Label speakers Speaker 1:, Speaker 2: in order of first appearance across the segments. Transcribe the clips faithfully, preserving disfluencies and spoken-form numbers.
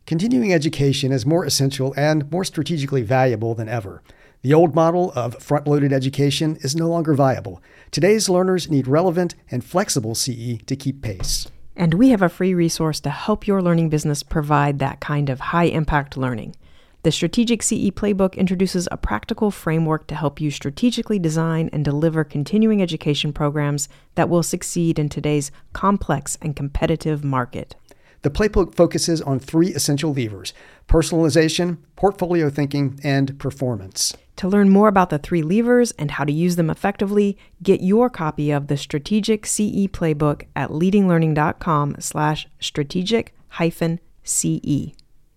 Speaker 1: Continuing education is more essential and more strategically valuable than ever. The old model of front-loaded education is no longer viable. Today's learners need relevant and flexible C E to keep pace.
Speaker 2: And we have a free resource to help your learning business provide that kind of high-impact learning. The Strategic C E Playbook introduces a practical framework to help you strategically design and deliver continuing education programs that will succeed in today's complex and competitive market.
Speaker 1: The playbook focuses on three essential levers: personalization, portfolio thinking, and performance.
Speaker 2: To learn more about the three levers and how to use them effectively, get your copy of the Strategic C E Playbook at leadinglearning.com slash strategic hyphen CE.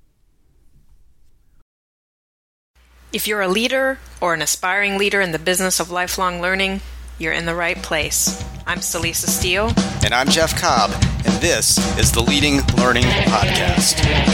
Speaker 2: If you're a leader or an aspiring leader in the business of lifelong learning, you're in the right place. I'm Celisa Steele.
Speaker 3: And I'm Jeff Cobb, and this is the Leading Learning Podcast.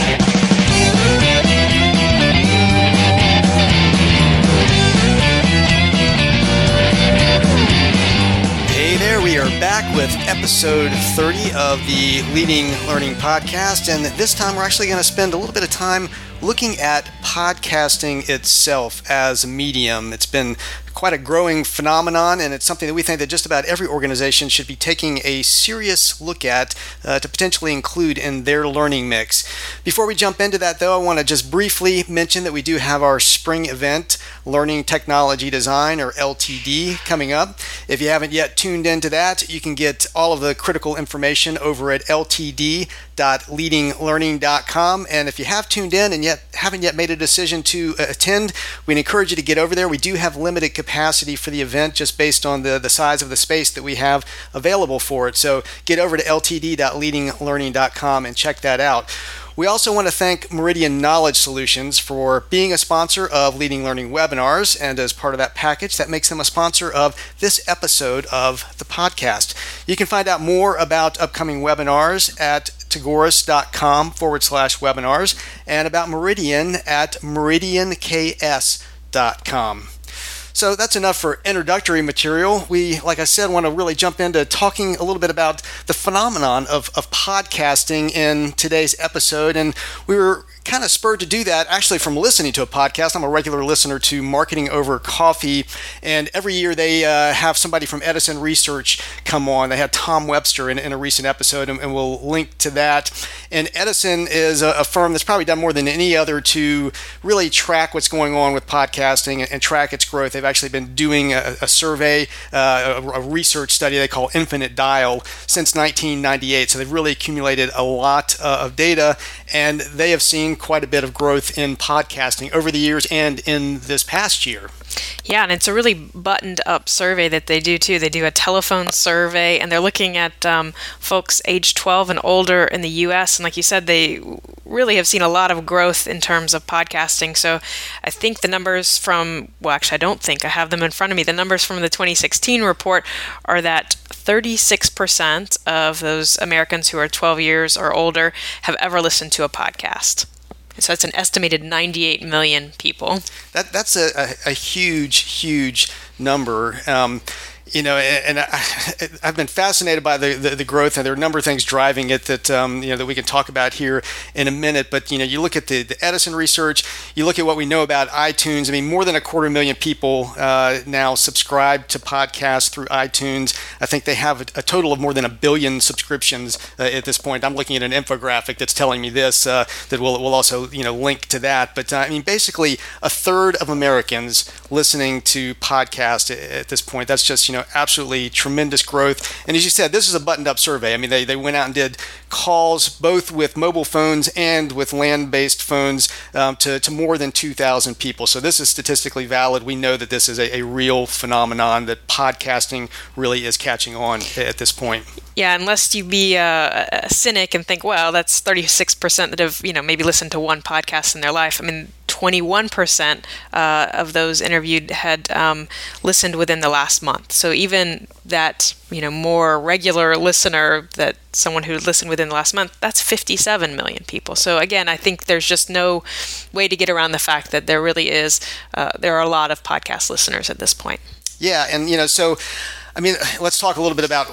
Speaker 3: Hey there, we are back with episode thirty of the Leading Learning Podcast, and this time we're actually going to spend a little bit of time looking at podcasting itself as a medium. It's been quite a growing phenomenon, and it's something that we think that just about every organization should be taking a serious look at uh, to potentially include in their learning mix. Before we jump into that, though, I want to just briefly mention that we do have our spring event, Learning Technology Design, or L T D, coming up. If you haven't yet tuned into that, you can get all of the critical information over at L T D dot leading learning dot com. And if you have tuned in and yet haven't yet made a decision to attend, we'd encourage you to get over there. We do have limited capacity for the event just based on the, the size of the space that we have available for it. So get over to L T D dot leading learning dot com and check that out. We also want to thank Meridian Knowledge Solutions for being a sponsor of Leading Learning Webinars, and as part of that package, that makes them a sponsor of this episode of the podcast. You can find out more about upcoming webinars at tagoras.com forward slash webinars and about Meridian at meridian k s dot com. So that's enough for introductory material. We, like I said, want to really jump into talking a little bit about the phenomenon of, of podcasting in today's episode. And we were kind of spurred to do that actually from listening to a podcast. I'm a regular listener to Marketing Over Coffee, and every year they uh, have somebody from Edison Research come on. They had Tom Webster in, in a recent episode, and, and we'll link to that. And Edison is a, a firm that's probably done more than any other to really track what's going on with podcasting and, and track its growth. They've actually been doing a, a survey, uh, a, a research study they call Infinite Dial since nineteen ninety-eight. So they've really accumulated a lot uh, of data, and they have seen quite a bit of growth in podcasting over the years and in this past year.
Speaker 2: Yeah, and it's a really buttoned up survey that they do too. They do a telephone survey, and they're looking at um, folks age twelve and older in the U S. And like you said, they really have seen a lot of growth in terms of podcasting. So I think the numbers from, well, actually, I don't think I have them in front of me. The numbers from the twenty sixteen report are that thirty-six percent of those Americans who are twelve years or older have ever listened to a podcast. So that's an estimated ninety-eight million people.
Speaker 3: That that's a, a, a huge, huge number. Um, you know, and I, I've been fascinated by the, the, the growth, and there are a number of things driving it that um, you know that we can talk about here in a minute. But you know, you look at the, the Edison research, you look at what we know about iTunes. I mean, more than a quarter million people uh, now subscribe to podcasts through iTunes. I think they have a, a total of more than a billion subscriptions uh, at this point. I'm looking at an infographic that's telling me this uh, that will will also you know link to that. But uh, I mean, basically, a third of Americans listening to podcasts at, at this point. That's just you know. absolutely tremendous growth. And as you said, this is a buttoned-up survey. I mean, they, they went out and did calls both with mobile phones and with land-based phones um, to, to more than two thousand people. So this is statistically valid. We know that this is a, a real phenomenon, that podcasting really is catching on at this point.
Speaker 2: Yeah, unless you be a, a cynic and think, well, that's thirty-six percent that have, you know, maybe listened to one podcast in their life. I mean, twenty-one percent uh, of those interviewed had um, listened within the last month. So even that, you know, more regular listener, that someone who listened within the last month, that's fifty-seven million people. So again, I think there's just no way to get around the fact that there really is, uh, there are a lot of podcast listeners at this point.
Speaker 3: Yeah, and, you know, so, I mean, let's talk a little bit about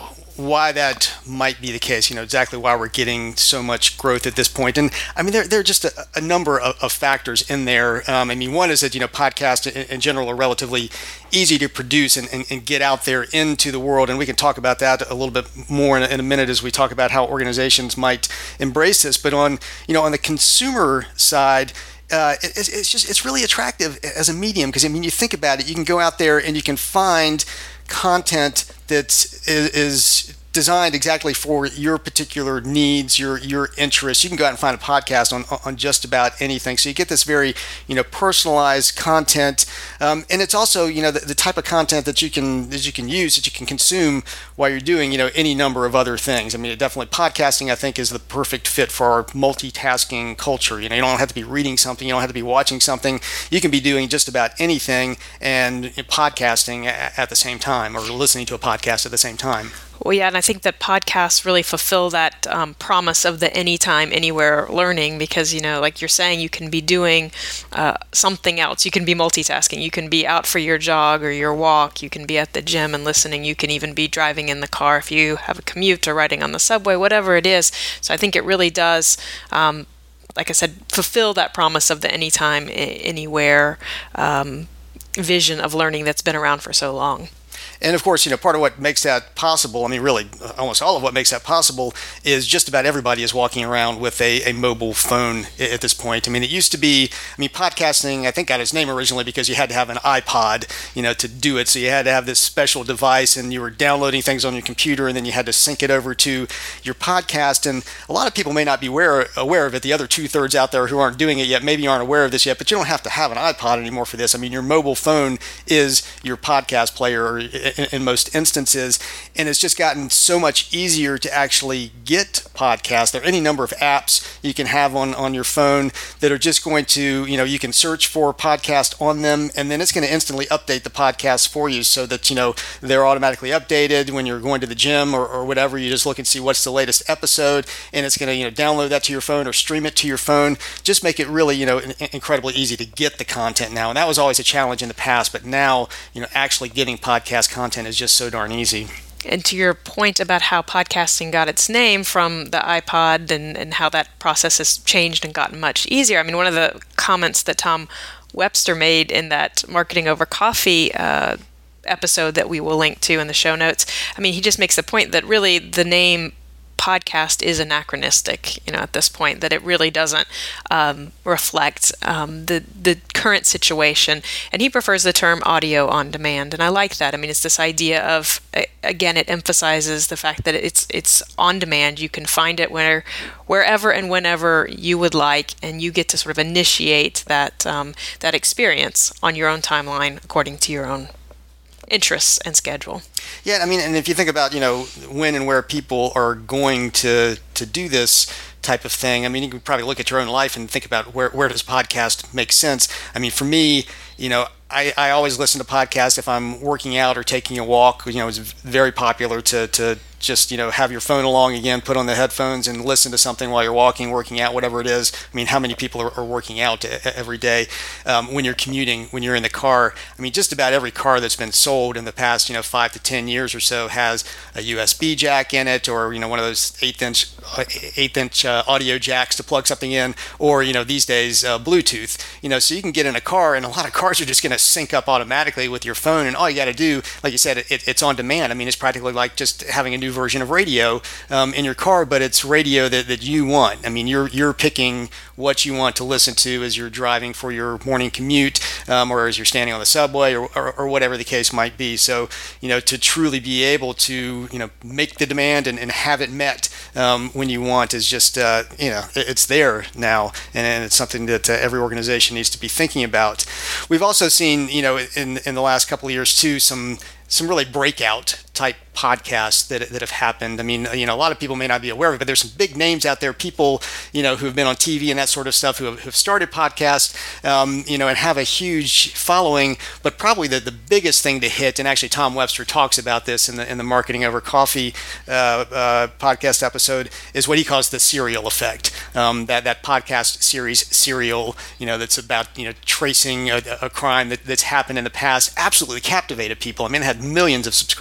Speaker 3: why that might be the case, you know, exactly why we're getting so much growth at this point. And I mean, there, there are just a, a number of, of factors in there. Um, I mean, one is that, you know, podcasts in, in general are relatively easy to produce and, and, and get out there into the world. And we can talk about that a little bit more in a, in a minute as we talk about how organizations might embrace this. But on, you know, on the consumer side, Uh, it, it's just it's really attractive as a medium because, I mean, you think about it, you can go out there and you can find content that is, is designed exactly for your particular needs, your your interests. You can go out and find a podcast on on just about anything. So you get this very, you know, personalized content, um, and it's also, you know, the, the type of content that you can that you can use, that you can consume while you're doing, you know, any number of other things. I mean, definitely podcasting, I think, is the perfect fit for our multitasking culture. You know, you don't have to be reading something, you don't have to be watching something. You can be doing just about anything and podcasting at the same time, or listening to a podcast at the same time.
Speaker 2: Well, yeah, and I think that podcasts really fulfill that um, promise of the anytime, anywhere learning because, you know, like you're saying, you can be doing uh, something else. You can be multitasking. You can be out for your jog or your walk. You can be at the gym and listening. You can even be driving in the car if you have a commute or riding on the subway, whatever it is. So I think it really does, um, like I said, fulfill that promise of the anytime, anywhere um, vision of learning that's been around for so long.
Speaker 3: And of course, you know, part of what makes that possible, I mean, really, almost all of what makes that possible is just about everybody is walking around with a, a mobile phone at this point. I mean, it used to be, I mean, podcasting, I think, got its name originally because you had to have an iPod, you know, to do it. So you had to have this special device and you were downloading things on your computer and then you had to sync it over to your podcast. And a lot of people may not be aware, aware of it. The other two thirds out there who aren't doing it yet maybe aren't aware of this yet, but you don't have to have an iPod anymore for this. I mean, your mobile phone is your podcast player, or In, in most instances, and it's just gotten so much easier to actually get podcasts. There are any number of apps you can have on, on your phone that are just going to, you know, you can search for a podcast on them, and then it's going to instantly update the podcast for you so that, you know, they're automatically updated when you're going to the gym or, or whatever. You just look and see what's the latest episode, and it's going to, you know, download that to your phone or stream it to your phone. Just make it really, you know, in, incredibly easy to get the content now. And that was always a challenge in the past, but now, you know, actually getting podcast content is just so darn easy.
Speaker 2: And to your point about how podcasting got its name from the iPod and, and how that process has changed and gotten much easier. I mean, one of the comments that Tom Webster made in that Marketing Over Coffee uh, episode that we will link to in the show notes, I mean, he just makes the point that really the name podcast is anachronistic, you know, at this point, that it really doesn't um, reflect um, the the current situation. And he prefers the term audio on demand, and I like that. I mean, it's this idea of, again, it emphasizes the fact that it's it's on demand. You can find it where, wherever and whenever you would like, and you get to sort of initiate that um, that experience on your own timeline according to your own interests and schedule.
Speaker 3: Yeah, I mean, and if you think about, you know, when and where people are going to to do this type of thing, I mean, you can probably look at your own life and think about where where does podcast make sense. I mean, for me, you know, I, I always listen to podcasts if I'm working out or taking a walk. You know, it's very popular to to just, you know, have your phone along again, put on the headphones and listen to something while you're walking, working out, whatever it is. I mean, how many people are, are working out every day um, when you're commuting, when you're in the car? I mean, just about every car that's been sold in the past, you know, five to ten years or so has a U S B jack in it, or, you know, one of those eighth inch eighth inch uh, audio jacks to plug something in, or, you know, these days uh, Bluetooth. You know, so you can get in a car, and a lot of cars are just going to sync up automatically with your phone, and all you got to do, like you said, it, it's on demand. I mean, it's practically like just having a new version of radio um, in your car, but it's radio that, that you want. I mean, you're you're picking what you want to listen to as you're driving for your morning commute, um, or as you're standing on the subway, or, or, or whatever the case might be. So, you know, to truly be able to, you know, make the demand and, and have it met um, when you want is just, uh, you know, it's there now, and, and it's something that uh, every organization needs to be thinking about. We've also seen, you know, in in the last couple of years too, some some really breakout type podcasts that that have happened. I mean, you know, a lot of people may not be aware of it, but there's some big names out there, people, you know, who have been on T V and that sort of stuff, who have, who have started podcasts, um, you know, and have a huge following. But probably the, the biggest thing to hit, and actually Tom Webster talks about this in the in the Marketing Over Coffee uh, uh, podcast episode, is what he calls the serial effect. Um, that that podcast series, Serial, you know, that's about, you know, tracing a, a crime that, that's happened in the past, absolutely captivated people. I mean, it had millions of subscribers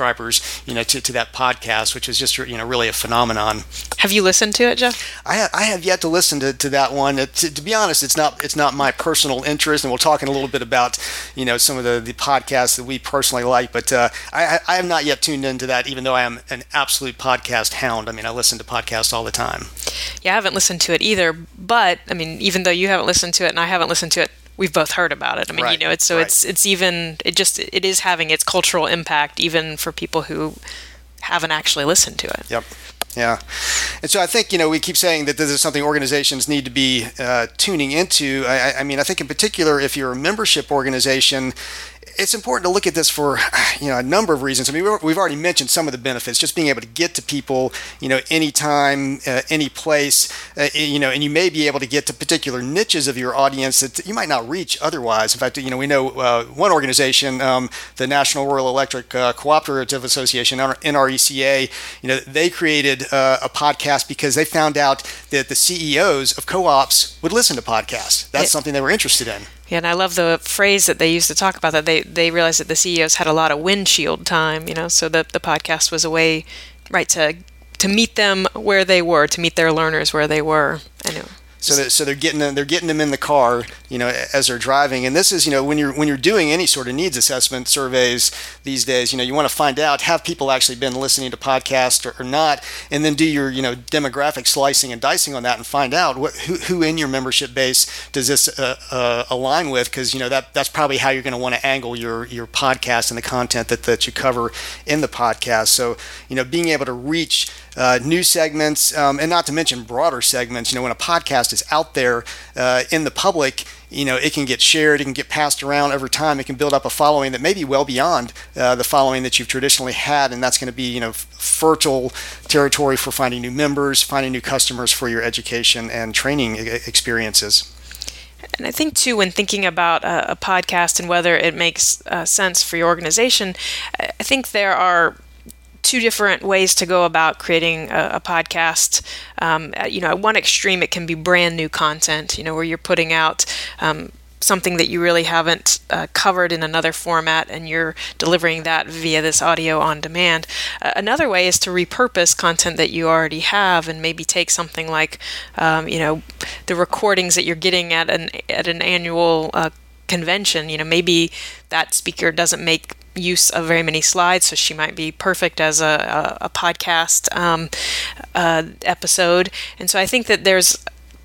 Speaker 3: you know, to, to that podcast, which is just, you know, really a phenomenon.
Speaker 2: Have you listened to it, Jeff?
Speaker 3: I have, I have yet to listen to, to that one. It, to, to be honest, it's not it's not my personal interest, and we'll talk in a little bit about, you know, some of the, the podcasts that we personally like. But uh, I, I have not yet tuned into that, even though I am an absolute podcast hound. I mean, I listen to podcasts all the time.
Speaker 2: Yeah, I haven't listened to it either. But I mean, even though you haven't listened to it and I haven't listened to it, we've both heard about it. I mean,
Speaker 3: right.
Speaker 2: you know, it's so
Speaker 3: right.
Speaker 2: it's it's even it just it is having its cultural impact even for people who haven't actually listened to it.
Speaker 3: Yep. Yeah. And so I think, you know, we keep saying that this is something organizations need to be uh, tuning into. I, I mean, I think in particular, if you're a membership organization, it's important to look at this for, you know, a number of reasons. I mean, we've already mentioned some of the benefits, just being able to get to people, you know, anytime, uh, any place, uh, you know, and you may be able to get to particular niches of your audience that you might not reach otherwise. In fact, you know, we know uh, one organization, um, the National Rural Electric uh, Cooperative Association, N R E C A, you know, they created uh, a podcast because they found out that the C E Os of co-ops would listen to podcasts. That's
Speaker 2: Yeah.
Speaker 3: something they were interested in.
Speaker 2: Yeah, and I love the phrase that they used to talk about that they they realized that the C E Os had a lot of windshield time, you know, so the the podcast was a way, right, to to meet them where they were, to meet their learners where they were. I know.
Speaker 3: So that, so they're getting them, they're getting them in the car, you know, as they're driving. And this is, you know, when you're when you're doing any sort of needs assessment surveys these days, you know, you want to find out, have people actually been listening to podcasts or, or not, and then do your, you know, demographic slicing and dicing on that and find out what who, who in your membership base does this uh, uh, align with, because, you know, that that's probably how you're going to want to angle your your podcast and the content that, that you cover in the podcast. So, you know, being able to reach uh, new segments um, and not to mention broader segments, you know, when a podcast is out there uh, in the public, you know, it can get shared, it can get passed around over time, it can build up a following that may be well beyond uh, the following that you've traditionally had, and that's going to be, you know, fertile territory for finding new members, finding new customers for your education and training experiences.
Speaker 2: And I think, too, when thinking about a, a podcast and whether it makes uh, sense for your organization, I think there are two different ways to go about creating a, a podcast. Um, you know, at one extreme, it can be brand new content, you know, where you're putting out um, something that you really haven't uh, covered in another format, and you're delivering that via this audio on demand. Uh, another way is to repurpose content that you already have, and maybe take something like, um, you know, the recordings that you're getting at an at an annual uh, convention. You know, maybe that speaker doesn't make use of very many slides, so she might be perfect as a, a, a podcast um, uh, episode. And so I think that there's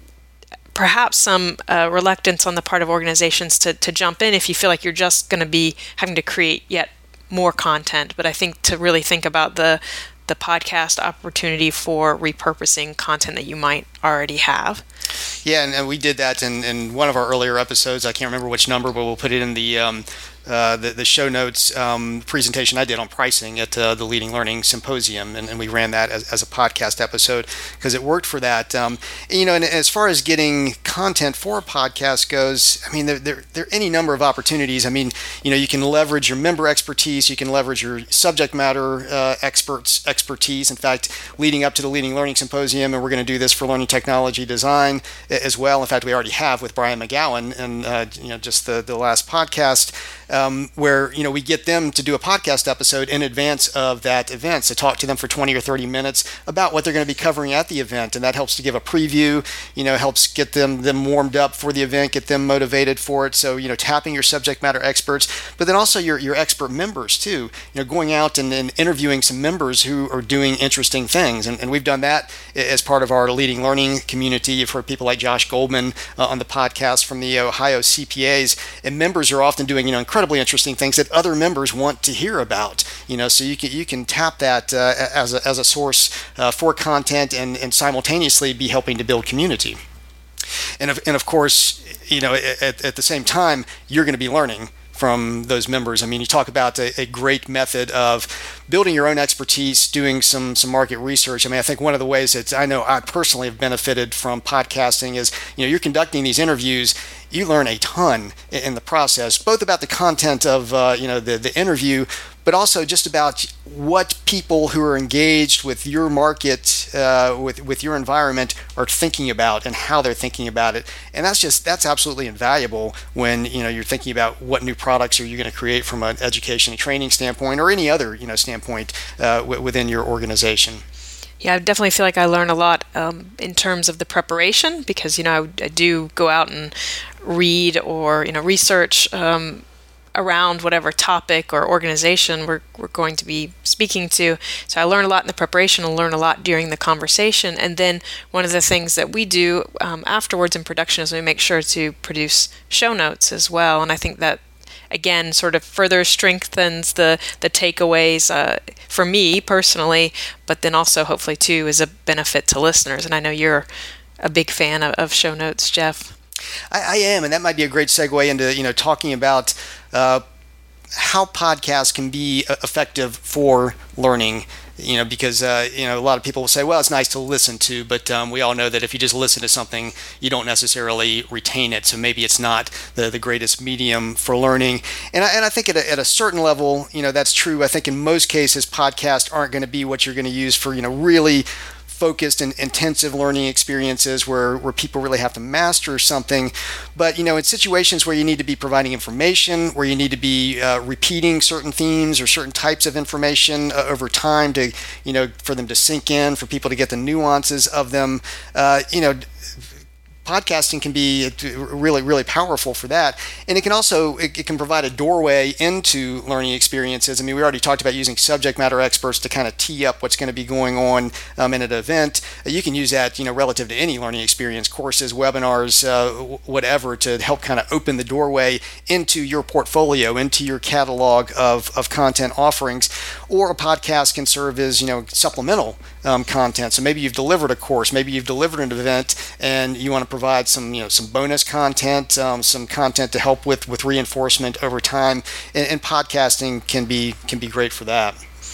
Speaker 2: perhaps some uh, reluctance on the part of organizations to, to jump in if you feel like you're just going to be having to create yet more content. But I think to really think about the the podcast opportunity for repurposing content that you might already have.
Speaker 3: Yeah, and, and we did that in, in one of our earlier episodes. I can't remember which number, but we'll put it in the um, uh, the, the show notes um, presentation I did on pricing at uh, the Leading Learning Symposium, and, and we ran that as, as a podcast episode because it worked for that. Um, you know, and as far as getting content for a podcast goes, I mean, there, there, there are any number of opportunities. I mean, you know, you can leverage your member expertise, you can leverage your subject matter uh, experts expertise. In fact, leading up to the Leading Learning Symposium, and we're going to do this for learning technology design as well. In fact, we already have with Brian McGowan, and uh, you know, just the, the last podcast, um, where you know we get them to do a podcast episode in advance of that event, so talk to them for twenty or thirty minutes about what they're going to be covering at the event, and that helps to give a preview. You know, helps get them them warmed up for the event, get them motivated for it. So you know, tapping your subject matter experts, but then also your your expert members too. You know, going out and, and interviewing some members who are doing interesting things, and, and we've done that as part of our Leading Learning community. You've heard people like Josh Goldman uh, on the podcast from the Ohio C P As, and members are often doing you know incredibly interesting things that other members want to hear about. You know, so you can you can tap that uh, as a as a source uh, for content, and and simultaneously be helping to build community. And of, and of course, you know, at, at the same time, you're going to be learning from those members. I mean, you talk about a, a great method of building your own expertise, doing some some market research. I mean, I think one of the ways that I know I personally have benefited from podcasting is, you know, you're conducting these interviews you learn a ton in the process, both about the content of uh, you know the, the interview, but also just about what people who are engaged with your market, uh, with with your environment, are thinking about and how they're thinking about it. And that's just that's absolutely invaluable when you know you're thinking about what new products are you going to create from an education and training standpoint, or any other you know standpoint uh, w- within your organization.
Speaker 2: Yeah, I definitely feel like I learn a lot um, in terms of the preparation, because, you know, I, I do go out and read or, you know, research um, around whatever topic or organization we're, we're going to be speaking to. So I learn a lot in the preparation and learn a lot during the conversation. And then one of the things that we do um, afterwards in production is we make sure to produce show notes as well. And I think that, again, sort of further strengthens the, the takeaways uh, for me personally, but then also hopefully too is a benefit to listeners. And I know you're a big fan of, of show notes, Jeff.
Speaker 3: I, I am, and that might be a great segue into you know talking about uh, how podcasts can be effective for learning. You know, because uh, you know a lot of people will say, well, it's nice to listen to, but um, we all know that if you just listen to something, you don't necessarily retain it. So maybe it's not the, the greatest medium for learning. And I, and I think at a, at a certain level, you know, that's true. I think in most cases, podcasts aren't going to be what you're going to use for you know really focused and intensive learning experiences where, where people really have to master something. But, you know, in situations where you need to be providing information, where you need to be uh, repeating certain themes or certain types of information uh, over time to, you know, for them to sink in, for people to get the nuances of them, uh, you know, podcasting can be really, really powerful for that. And it can also, it, it can provide a doorway into learning experiences. I mean, we already talked about using subject matter experts to kind of tee up what's going to be going on um, in an event. Uh, you can use that, you know, relative to any learning experience, courses, webinars, uh, whatever, to help kind of open the doorway into your portfolio, into your catalog of, of content offerings. Or a podcast can serve as, you know, supplemental um, content. So maybe you've delivered a course, maybe you've delivered an event, and you want to provide some, you know, some bonus content, um, some content to help with, with reinforcement over time, and, and podcasting can be can be great for that.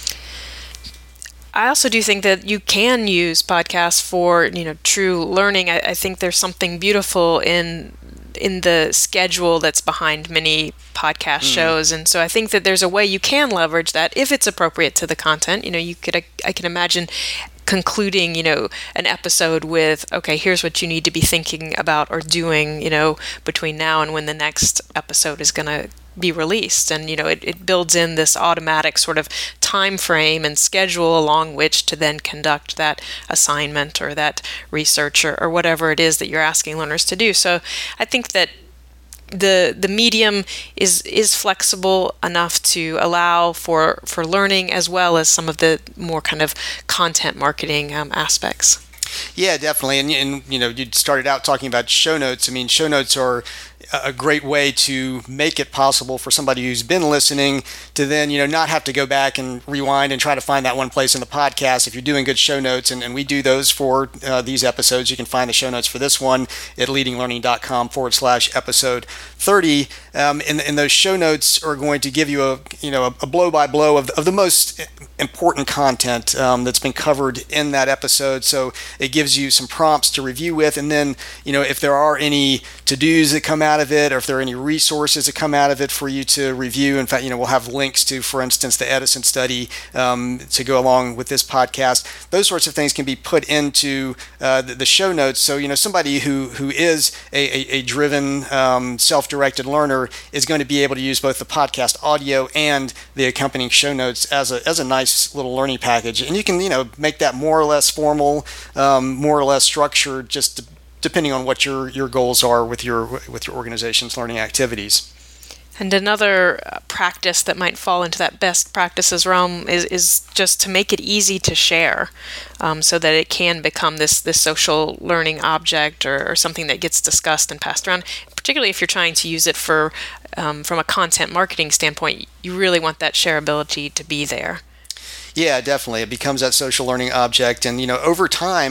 Speaker 2: I also do think that you can use podcasts for, you know, true learning. I, I think there's something beautiful in in the schedule that's behind many podcast mm. shows. And so I think that there's a way you can leverage that if it's appropriate to the content. You know, you could, I, I can imagine concluding, you know, an episode with, okay, here's what you need to be thinking about or doing, you know, between now and when the next episode is going to be released. And, you know, it, it builds in this automatic sort of time frame and schedule along which to then conduct that assignment or that research or, or whatever it is that you're asking learners to do. So I think that the the medium is is flexible enough to allow for, for learning as well as some of the more kind of content marketing um, aspects.
Speaker 3: Yeah, definitely. And, and, you know, you started out talking about show notes. I mean, show notes are a great way to make it possible for somebody who's been listening to then, you know, not have to go back and rewind and try to find that one place in the podcast. If you're doing good show notes, and, and we do those for uh, these episodes, you can find the show notes for this one at leadinglearning.com forward slash episode 30. Um, and, and those show notes are going to give you a, you know, a, a blow by blow of, of the most important content um, that's been covered in that episode. So it gives you some prompts to review with. And then, you know, if there are any to-dos that come out of it, or if there are any resources that come out of it for you to review. In fact, you know, we'll have links to, for instance, the Edison study um, to go along with this podcast. Those sorts of things can be put into uh, the, the show notes. So, you know, somebody who who is a, a, a driven, um, self-directed learner is going to be able to use both the podcast audio and the accompanying show notes as a as a nice little learning package. And you can, you know, make that more or less formal, um, more or less structured, just to, depending on what your, your goals are with your with your organization's learning activities.
Speaker 2: And another practice that might fall into that best practices realm is, is just to make it easy to share, um, so that it can become this this social learning object or, or something that gets discussed and passed around. Particularly if you're trying to use it for um, from a content marketing standpoint, you really want that shareability to be there.
Speaker 3: Yeah, definitely. It becomes that social learning object. And, you know, over time,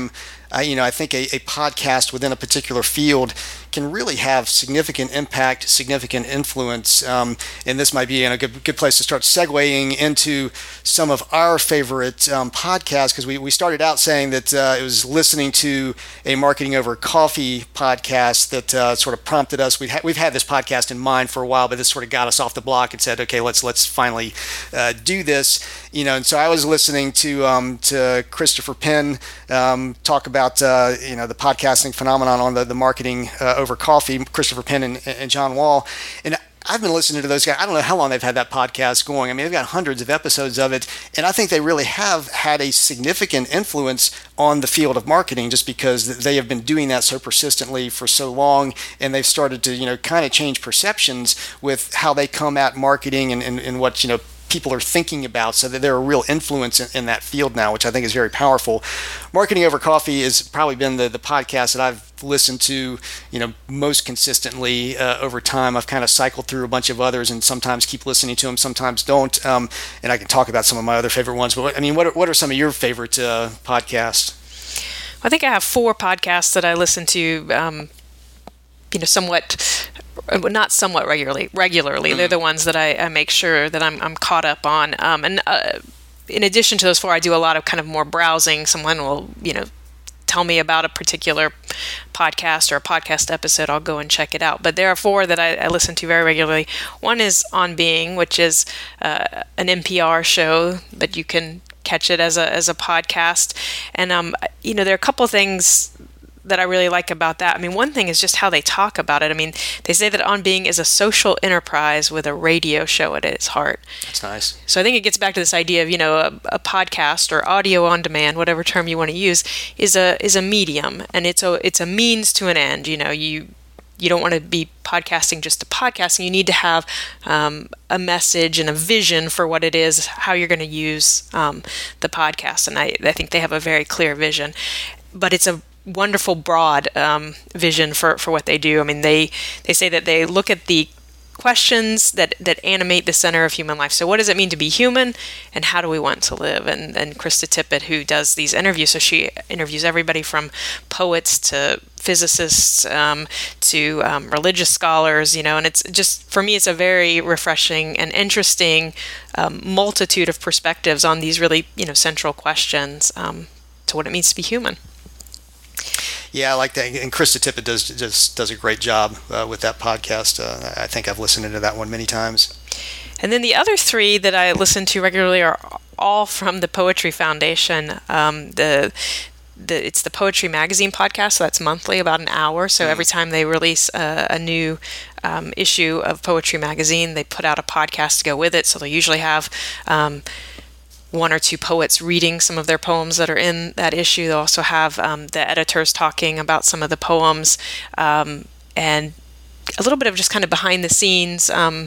Speaker 3: I, you know, I think a, a podcast within a particular field can really have significant impact, significant influence. Um, and this might be in a good, good place to start segueing into some of our favorite um, podcasts, because we, we started out saying that uh, it was listening to a Marketing Over Coffee podcast that uh, sort of prompted us. We've, ha- we've had this podcast in mind for a while, but this sort of got us off the block and said, okay, let's let's finally uh, do this. You know, and so I was listening to um, to Christopher Penn um, talk about uh, you know the podcasting phenomenon on the the Marketing uh, Over Coffee, Christopher Penn and, and John Wall, and I've been listening to those guys. I don't know how long they've had that podcast going. I mean, they've got hundreds of episodes of it, and I think they really have had a significant influence on the field of marketing, just because they have been doing that so persistently for so long, and they've started to, you know, kind of change perceptions with how they come at marketing and, and, and what, you know, people are thinking about, so that they're a real influence in, in that field now, which I think is very powerful. Marketing Over Coffee has probably been the, the podcast that I've listened to, you know, most consistently uh, over time. I've kind of cycled through a bunch of others and sometimes keep listening to them, sometimes don't. Um, and I can talk about some of my other favorite ones. But what, I mean, what are, what are some of your favorite uh, podcasts?
Speaker 2: I think I have four podcasts that I listen to, um, you know, somewhat, not somewhat regularly, regularly. Mm-hmm. They're the ones that I, I make sure that I'm, I'm caught up on. Um, and uh, in addition to those four, I do a lot of kind of more browsing. Someone will, you know, tell me about a particular podcast or a podcast episode. I'll go and check it out. But there are four that I, I listen to very regularly. One is On Being, which is uh, an N P R show, but you can catch it as a as a podcast. And um, you know, there are a couple of things that I really like about that. I mean, one thing is just how they talk about it. I mean, they say that On Being is a social enterprise with a radio show at its heart.
Speaker 3: That's nice.
Speaker 2: So I think it gets back to this idea of, you know, a, a podcast or audio on demand, whatever term you want to use, is a is a medium, and it's a it's a means to an end. You know, you you don't want to be podcasting just to podcasting. You need to have um, a message and a vision for what it is, how you're going to use um, the podcast. And I, I think they have a very clear vision. But it's a wonderful broad um, vision for, for what they do. I mean, they they say that they look at the questions that, that animate the center of human life. So what does it mean to be human, and how do we want to live? And and Krista Tippett, who does these interviews, so she interviews everybody from poets to physicists um, to um, religious scholars, you know, and it's just, for me, it's a very refreshing and interesting um, multitude of perspectives on these really, you know, central questions um, to what it means to be human.
Speaker 3: Yeah, I like that. And Krista Tippett does just does a great job uh, with that podcast. Uh, I think I've listened to that one many times.
Speaker 2: And then the other three that I listen to regularly are all from the Poetry Foundation. Um, the the it's the Poetry Magazine podcast, so that's monthly, about an hour. So mm. every time they release a, a new um, issue of Poetry Magazine, they put out a podcast to go with it. So they usually have Um, one or two poets reading some of their poems that are in that issue. They'll also have um, the editors talking about some of the poems, um, and a little bit of just kind of behind the scenes um,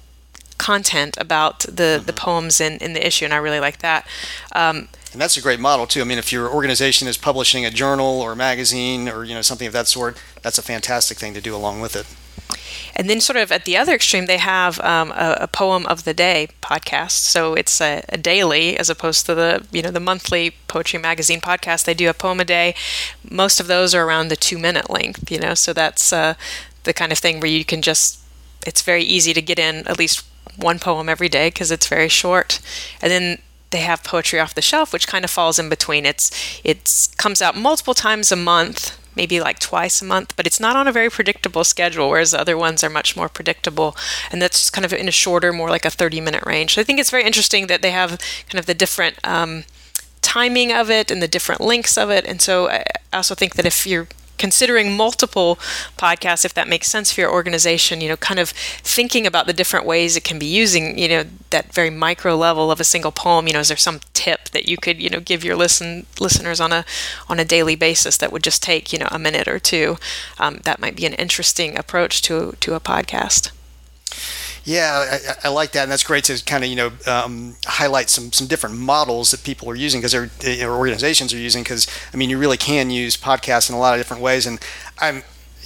Speaker 2: content about the, mm-hmm. the poems in, in the issue, and I really like that. Um,
Speaker 3: and that's a great model too. I mean, if your organization is publishing a journal or a magazine or, you know, something of that sort, that's a fantastic thing to do along with it.
Speaker 2: And then sort of at the other extreme, they have um, a, a poem of the day podcast. So it's a, a daily, as opposed to the, you know, the monthly Poetry Magazine podcast. They do a poem a day. Most of those are around the two minute length, you know, so that's uh, the kind of thing where you can just, it's very easy to get in at least one poem every day because it's very short. And then they have Poetry Off the Shelf, which kind of falls in between. It's it's comes out multiple times a month, maybe like twice a month, but it's not on a very predictable schedule, whereas the other ones are much more predictable. And that's just kind of in a shorter, more like a thirty minute range. So I think it's very interesting that they have kind of the different um, timing of it and the different lengths of it. And so I also think that if you're considering multiple podcasts, if that makes sense for your organization, you know, kind of thinking about the different ways it can be using, you know, that very micro level of a single poem, you know, is there some tip that you could, you know, give your listen listeners on a on a daily basis that would just take, you know, a minute or two? Um, that might be an interesting approach to to a podcast.
Speaker 3: Yeah, I, I like that, and that's great to kind of, you know, um, highlight some some different models that people are using, because they're, you know, organizations are using, because I mean, you really can use podcasts in a lot of different ways. And I'm,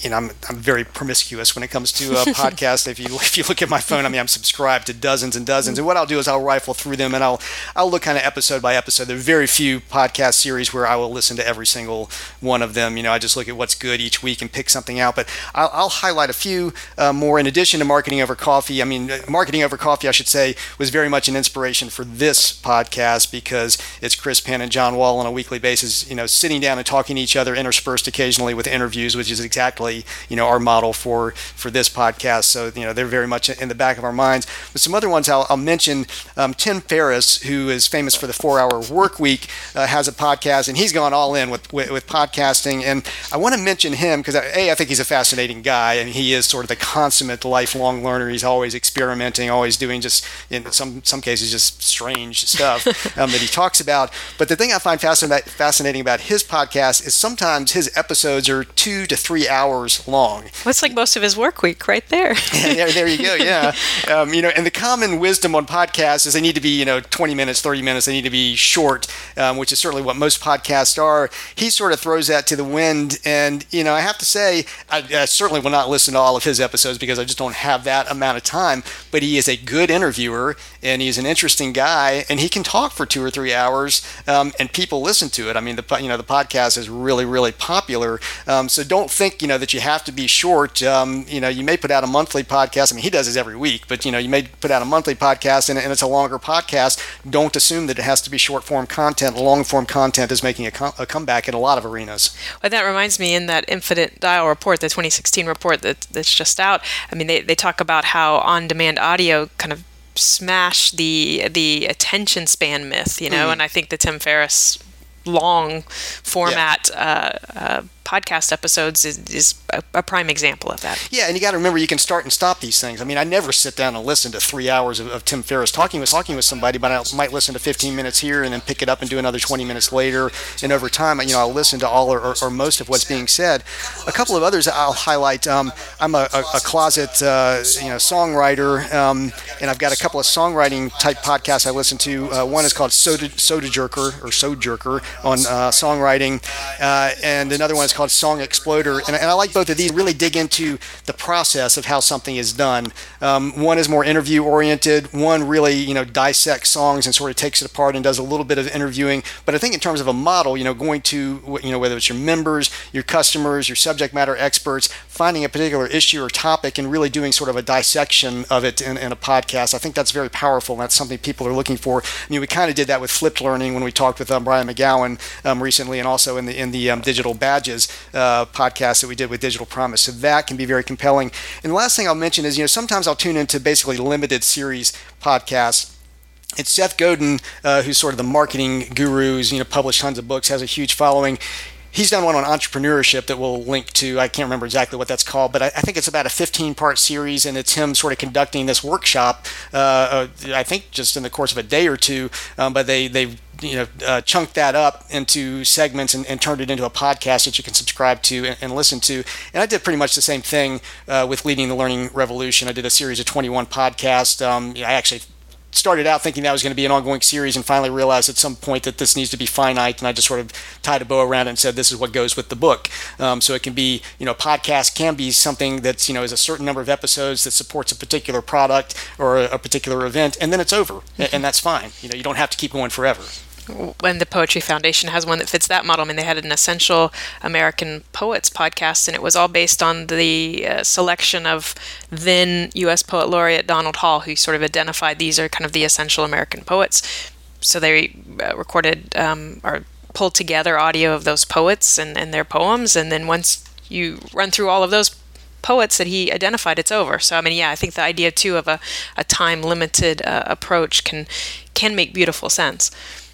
Speaker 3: you know, I'm I'm very promiscuous when it comes to uh, podcasts. If you if you look at my phone, I mean, I'm subscribed to dozens and dozens. And what I'll do is I'll rifle through them, and I'll I'll look kind of episode by episode. There are very few podcast series where I will listen to every single one of them. You know, I just look at what's good each week and pick something out. But I'll, I'll highlight a few uh, more in addition to Marketing Over Coffee. I mean, Marketing Over Coffee, I should say, was very much an inspiration for this podcast because it's Chris Penn and John Wall on a weekly basis, you know, sitting down and talking to each other, interspersed occasionally with interviews, which is exactly, you know, our model for for this podcast. So, you know, they're very much in the back of our minds. But some other ones I'll, I'll mention, um, Tim Ferriss, who is famous for the four-hour work week, uh, has a podcast, and he's gone all in with, with, with podcasting. And I want to mention him because, A, I think he's a fascinating guy, and he is sort of the consummate lifelong learner. He's always experimenting, always doing just, in some, some cases, just strange stuff um, that he talks about. But the thing I find fascinating, fascinating about his podcast is sometimes his episodes are two to three hours long.
Speaker 2: Well, it's like most of his work week right there.
Speaker 3: there, there you go. Yeah. Um, you know, and the common wisdom on podcasts is they need to be, you know, twenty minutes, thirty minutes. They need to be short, um, which is certainly what most podcasts are. He sort of throws that to the wind. And, you know, I have to say, I, I certainly will not listen to all of his episodes because I just don't have that amount of time. But he is a good interviewer, and he's an interesting guy, and he can talk for two or three hours, um, and people listen to it. I mean, the you know the podcast is really, really popular. Um, so don't think, you know, that you have to be short. Um, you know, you may put out a monthly podcast. I mean, he does this every week, but, you know, you may put out a monthly podcast and, and it's a longer podcast. Don't assume that it has to be short form content. Long form content is making a, com- a comeback in a lot of arenas.
Speaker 2: Well, that reminds me, in that Infinite Dial report, the twenty sixteen report that, that's just out, I mean, they, they talk about how on-demand audio kind of smash the the attention span myth, you know, mm. and I think the Tim Ferriss long format yeah. uh, uh, podcast episodes is, is a, a prime example of that.
Speaker 3: Yeah, and you got to remember, you can start and stop these things. I mean, I never sit down and listen to three hours of, of Tim Ferriss talking with talking with somebody, but I might listen to fifteen minutes here and then pick it up and do another twenty minutes later. And over time, you know, I'll listen to all or, or, or most of what's being said. A couple of others I'll highlight. Um, I'm a, a, a closet, uh, you know, songwriter, um, and I've got a couple of songwriting type podcasts I listen to. Uh, one is called Soda, Soda Jerker or Soda Jerker on uh, songwriting, uh, and another one is called Song Exploder, and, and I like both of these. Really dig into the process of how something is done. Um, one is more interview oriented. One really, you know, dissects songs and sort of takes it apart and does a little bit of interviewing. But I think in terms of a model, you know, going to, you know, whether it's your members, your customers, your subject matter experts, finding a particular issue or topic and really doing sort of a dissection of it in, in a podcast. I think that's very powerful, and that's something people are looking for. I mean, we kind of did that with Flipped Learning when we talked with um, Brian McGowan um, recently, and also in the in the um, Digital Badges uh, podcast that we did with Digital Promise. So that can be very compelling. And the last thing I'll mention is, you know, sometimes I'll tune into basically limited series podcasts. It's Seth Godin, uh, who's sort of the marketing guru, who's, you know, published tons of books, has a huge following. He's done one on entrepreneurship that we'll link to. I can't remember exactly what that's called, but I, I think it's about a fifteen-part series, and it's him sort of conducting this workshop, uh, uh, I think just in the course of a day or two, um, but they, they've you know, uh, chunked that up into segments and, and turned it into a podcast that you can subscribe to and, and listen to. And I did pretty much the same thing uh, with Leading the Learning Revolution. I did a series of twenty-one podcasts. Um, I actually started out thinking that was going to be an ongoing series and finally realized at some point that this needs to be finite, and I just sort of tied a bow around it and said this is what goes with the book. Um, so it can be, you know, a podcast can be something that's, you know, is a certain number of episodes that supports a particular product or a, a particular event, and then it's over, and that's fine. You know, you don't have to keep going forever.
Speaker 2: When the Poetry Foundation has one that fits that model. I mean, they had an Essential American Poets podcast, and it was all based on the uh, selection of then U S Poet Laureate Donald Hall, who sort of identified these are kind of the essential American poets. So they uh, recorded um, or pulled together audio of those poets and, and their poems, and then once you run through all of those poets that he identified, it's over. So I mean, yeah, I think the idea too of a, a time-limited uh, approach can can make beautiful sense.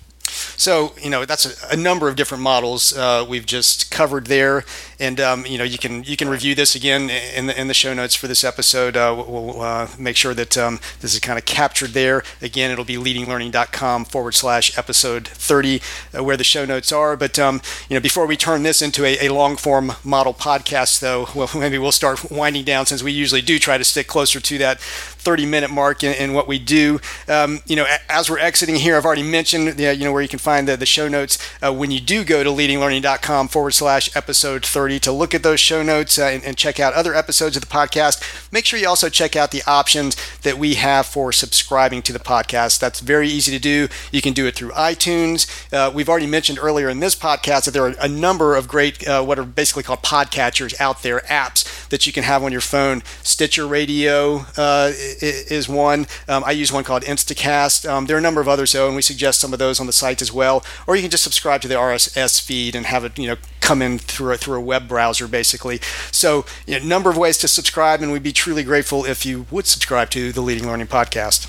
Speaker 3: So, you know, that's a, a number of different models uh, we've just covered there. And, um, you know, you can you can review this again in the, in the show notes for this episode. Uh, we'll uh, make sure that um, this is kind of captured there. Again, it'll be leadinglearning.com forward slash episode 30 uh, where the show notes are. But, um, you know, before we turn this into a, a long-form model podcast, though, well, maybe we'll start winding down, since we usually do try to stick closer to that thirty-minute mark in, in what we do. Um, you know, as we're exiting here, I've already mentioned, you know, where you can find find the, the show notes uh, when you do go to leadinglearning.com forward slash episode 30 to look at those show notes uh, and, and check out other episodes of the podcast. Make sure you also check out the options that we have for subscribing to the podcast. That's very easy to do. You can do it through iTunes. Uh, we've already mentioned earlier in this podcast that there are a number of great, uh, what are basically called podcatchers out there, apps that you can have on your phone. Stitcher Radio uh, is one. Um, I use one called Instacast. Um, there are a number of others, though, and we suggest some of those on the site as well. Or you can just subscribe to the R S S feed and have it, you know, come in through a, through a web browser, basically. So, you know, a number of ways to subscribe, and we'd be truly grateful if you would subscribe to the Leading Learning Podcast.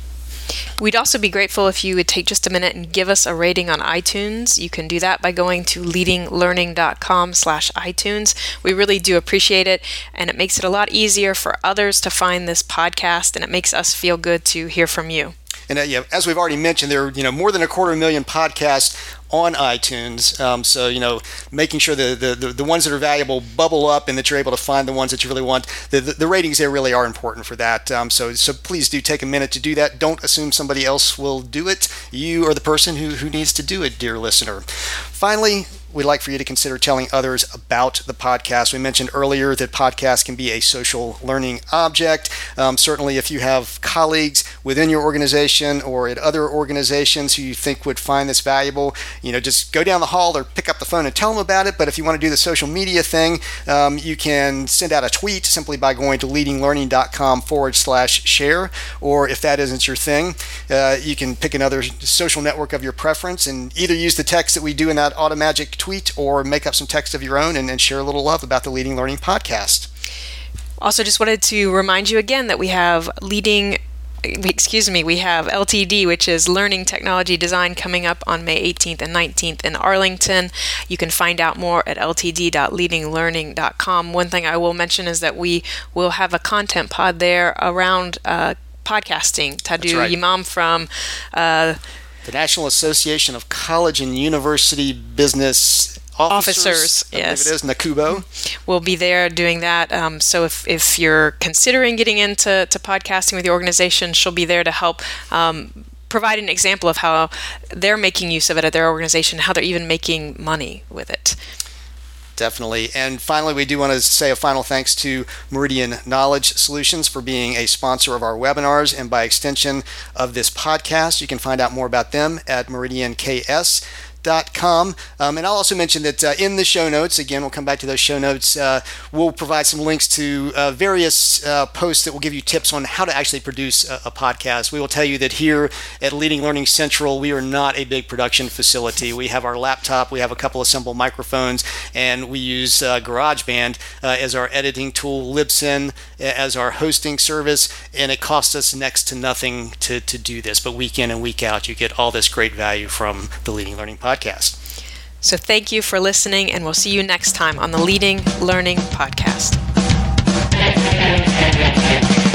Speaker 2: We'd also be grateful if you would take just a minute and give us a rating on iTunes. You can do that by going to leadinglearning.com slash iTunes. We really do appreciate it, and it makes it a lot easier for others to find this podcast, and it makes us feel good to hear from you.
Speaker 3: And uh, yeah, as we've already mentioned, there are you know more than a quarter million podcasts on iTunes. Um, so you know, making sure the, the the the ones that are valuable bubble up and that you're able to find the ones that you really want. The the, the ratings there really are important for that. Um, so so please do take a minute to do that. Don't assume somebody else will do it. You are the person who who needs to do it, dear listener. Finally, we'd like for you to consider telling others about the podcast. We mentioned earlier that podcasts can be a social learning object. Um, certainly, if you have colleagues within your organization or at other organizations who you think would find this valuable, you know, just go down the hall or pick up the phone and tell them about it. But if you want to do the social media thing, um, you can send out a tweet simply by going to leadinglearning.com forward slash share. Or if that isn't your thing, uh, you can pick another social network of your preference and either use the text that we do in that Automagic tweet or make up some text of your own and, and share a little love about the Leading Learning Podcast.
Speaker 2: Also, just wanted to remind you again that we have leading excuse me, we have L T D, which is Learning Technology Design, coming up on May eighteenth and nineteenth in Arlington. You can find out more at l t d dot leading learning dot com. One thing I will mention is that we will have a content pod there around uh, podcasting. Tadu
Speaker 3: right.
Speaker 2: Yimam from uh,
Speaker 3: the National Association of College and University Business Officers,
Speaker 2: Officers
Speaker 3: I
Speaker 2: yes.
Speaker 3: believe it is, NACUBO.
Speaker 2: We'll be there doing that. Um, so if, if you're considering getting into to podcasting with your organization, she'll be there to help um, provide an example of how they're making use of it at their organization, how they're even making money with it.
Speaker 3: Definitely. And finally, we do want to say a final thanks to Meridian Knowledge Solutions for being a sponsor of our webinars and by extension of this podcast. You can find out more about them at meridian k s dot com. Um, and I'll also mention that uh, in the show notes, again, we'll come back to those show notes, uh, we'll provide some links to uh, various uh, posts that will give you tips on how to actually produce a, a podcast. We will tell you that here at Leading Learning Central, we are not a big production facility. We have our laptop, we have a couple of simple microphones, and we use uh, GarageBand uh, as our editing tool, Libsyn as our hosting service, and it costs us next to nothing to, to do this. But week in and week out, you get all this great value from the Leading Learning Podcast. Podcast.
Speaker 2: So thank you for listening, and we'll see you next time on the Leading Learning Podcast.